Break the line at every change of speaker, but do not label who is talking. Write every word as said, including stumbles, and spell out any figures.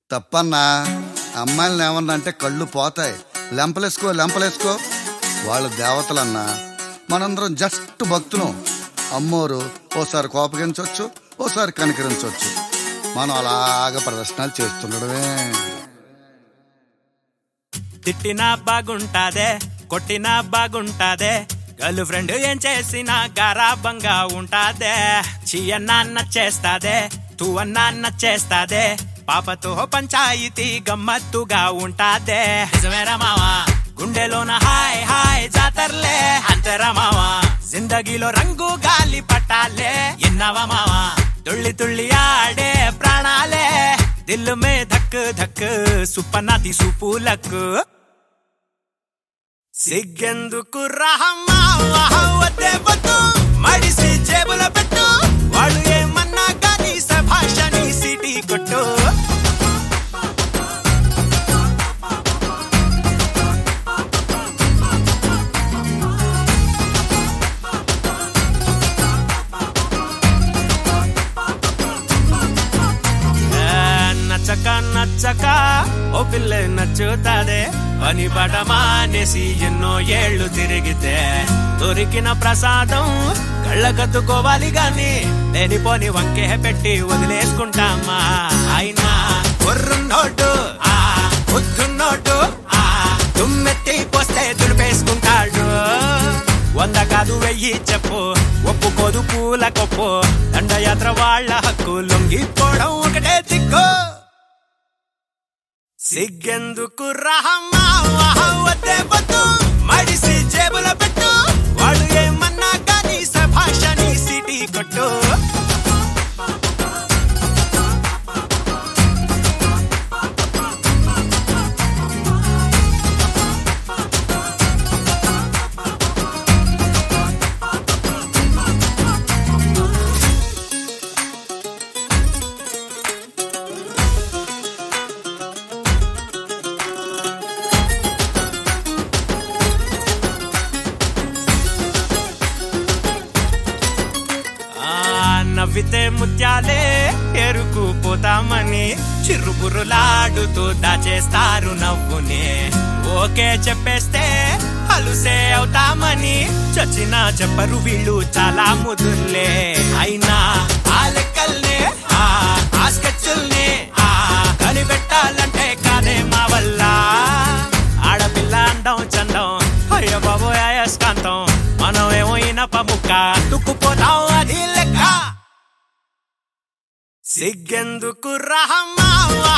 తప్పన్నా. అమ్మాయిలను ఏమన్నా అంటే కళ్ళు పోతాయి. లెంపలేసుకో లెంపలేసుకో వాళ్ళు దేవతలన్నా, మనందరం జస్ట్ భక్తులం. అమ్మోరు ఓసారి కోపగించవచ్చు, ఓసారి కనికరించవచ్చు. మనం అలాగ ప్రదర్శనలు చేస్తుండడమే.
తిట్టినా బాగుంటాదే, కొట్టినా బాగుంటాదే, గర్ల్ ఫ్రెండ్ ఏం చేసినా గారాబంగా ఉంటాదే. చీ అన్నా నచ్చేస్తాదే, తూ అన్నా నచ్చేస్తాదే, పాపతో పంచాయితీ గమ్మత్తుగా ఉంటాదే. నిజమేరా మావా, గుండెలోన హాయ్ హాయ్ జాతర్లే అంతరా మావా, జిందగీలో రంగు గాలి పట్టాలే. ఎన్నవా మావా, తుళ్ళి తుళ్ళి ఆడే ప్రాణాలే, దిల్ మే ధక్ ధక్ సుప్పనాతి సూపులకు. సిగ్గెందుకు రహమ్మా వద్దే వద్దు, మడిసి జేబుల పెట్టు, వాళ్ళు ఏమన్నా కానీ సభాషని సిటీ కొట్టు. నచ్చక నచ్చక ఓ పిల్ల నచ్చుతాదే, పని పట మానేసి ఎన్నో ఏళ్లు తిరిగితే దొరికిన ప్రసాదం కళ్ళకత్తుకోవాలి గాని లేనిపోని వంకే పెట్టి వదిలేసుకుంటామా. అయినా కొర్రున్నోటు ఆ బుద్ధున్నోటు ఆ తుమ్మెత్తి పోస్తే దులిపేసుకుంటాడు. వంద కాదు వెయ్యి చెప్పు, ఒప్పుకోదు పూల కొప్పు, దండయాత్ర వాళ్ళ హక్కు, లొంగిపోవడం ఒకటే దిక్కు. సిగ్గెందుకు రహమ్మా వద్దే వద్దు, మడిసి జేబుల పెట్టు, వాళ్ళు ఏమన్నా కానీ సభాషని సిటీ కొట్టు. నవ్వితే ముత్యాలే ఎరుకుపోతామని చిరుబురులాడుతూ దాచేస్తారు నవ్వునే. ఓకే చెప్పేస్తే అలుసే అవుతామని చచ్చినా చెప్పరు వీళ్ళు చాలా ముదుర్లే. అయినా ఆ లెక్కల్నే ఆ స్కెచ్చుల్నే ఆ కనిపెట్టాలంటే కాదే మా వల్ల. ఆడపిల్ల అండం చందం అయ్య బాబు అయస్కాంతం, మనం ఏమో ఇనప ముక్క తుక్కుపోతాం అది లెక్క. సిగ్గెందుకు రహమ్మా